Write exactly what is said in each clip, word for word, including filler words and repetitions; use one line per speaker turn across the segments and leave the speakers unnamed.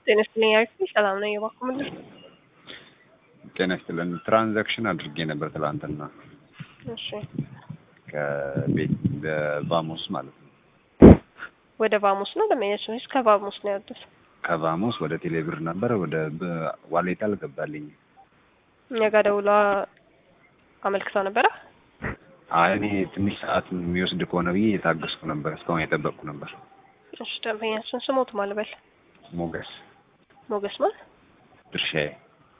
ጤና ይስጥልኝ አልኩኝ። ሰላም ነኝ እባክዎን።
ጤና ይስጥልኝ። ትራንዛክሽን አድርጌ ነበር ትላንትና
እሺ፣
ከቤት በቫሞስ ማለት ነው።
ወደ ቫሞስ ነው ለማየት ነው። ከቫሞስ ነው ያወጡት።
ከቫሞስ ወደ ቴሌብር ነበር፣ ወደ ዋሌት አልገባልኝ።
እኛ ጋር ደውላ አመልክተው ነበረ።
አይ እኔ ትንሽ ሰዓት የሚወስድ ከሆነ ብዬ የታገስኩ ነበር፣ እስካሁን የጠበቅኩ ነበር።
እሺ፣ ደንበኛችን ስሞት ማልበል
ሞገስ
ሞገስ ማለት
ድርሻዬ።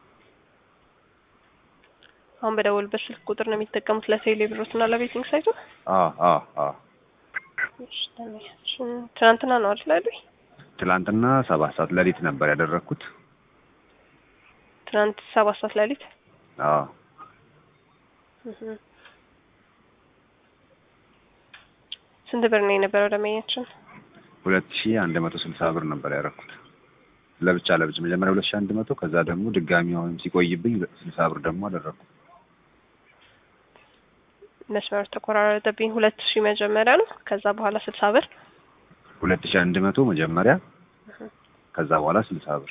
አሁን በደወልበት ስልክ ቁጥር ነው የሚጠቀሙት ለቴሌብሮት እና ለቤቲንግ ሳይቱ?
አዎ አዎ አዎ።
እሺ፣ ደንበኛችን ትናንትና ነው አይደል አይደል?
ትናንትና ሰባት ሰዓት ሌሊት ነበር ያደረኩት።
ትናንት ሰባት ሰዓት ሌሊት?
አዎ።
ስንት ብር ነው የነበረው ደንበኛችን?
ሁለት ሺህ አንድ መቶ ስልሳ ብር ነበር ያደረኩት። ለብቻ ለብቻ መጀመሪያ ሁለት ሺህ አንድ መቶ ከዛ ደግሞ ድጋሚ አሁን ሲቆይብኝ ስልሳ ብር ደግሞ አደረኩ።
መስመር ተቆራረጠብኝ። ሁለት ሺህ መጀመሪያ ነው፣ ከዛ በኋላ ስልሳ ብር።
ሁለት ሺህ አንድ መቶ መጀመሪያ ከዛ በኋላ ስልሳ ብር።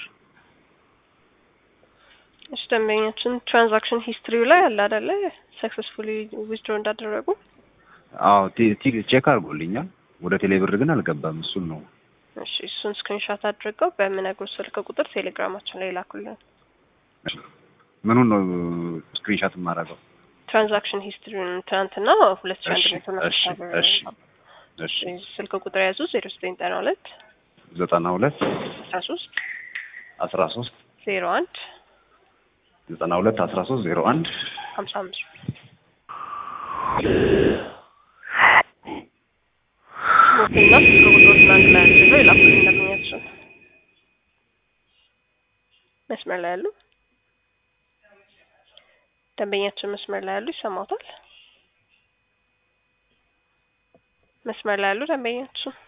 እሺ፣ ደንበኛችን ትራንዛክሽን ሂስትሪው ላይ አለ አይደለ? ሰክሰስፉሊ ዊዝድሮ እንዳደረጉ።
አዎ ቼክ አድርጎልኛል። ወደ ቴሌብር ግን አልገባም። እሱን ነው።
እሺ፣ እሱን ስክሪንሾት አድርገው በምነግሮት ስልክ ቁጥር ቴሌግራማችን ላይ ላኩልን።
ምኑን ነው ስክሪንሾት የማደርገው?
ትራንዛክሽን ሂስትሪውን ትናንትና ሁለት ሺህ አንድ መቶ ነው።
እሺ እሺ እሺ።
ስልክ ቁጥር ያዙ ዜሮ ዘጠኝ ዘጠና ሁለት
ዘጠና ሁለት
አስራ ሶስት
አስራ ሶስት
ዜሮ አንድ
ዘጠና ሁለት አስራ ሶስት ዜሮ አንድ
ሀምሳ አምስት ሞትና ስልክ ቁጥሮችን አንድ ላይ አድርገው ይላኩልኝ። እንደምኛቸው መስመር ላይ ያሉ ደንበኛችን መስመር ላይ ያሉ ይሰማዎታል? መስመር ላይ ያሉ ደንበኛችን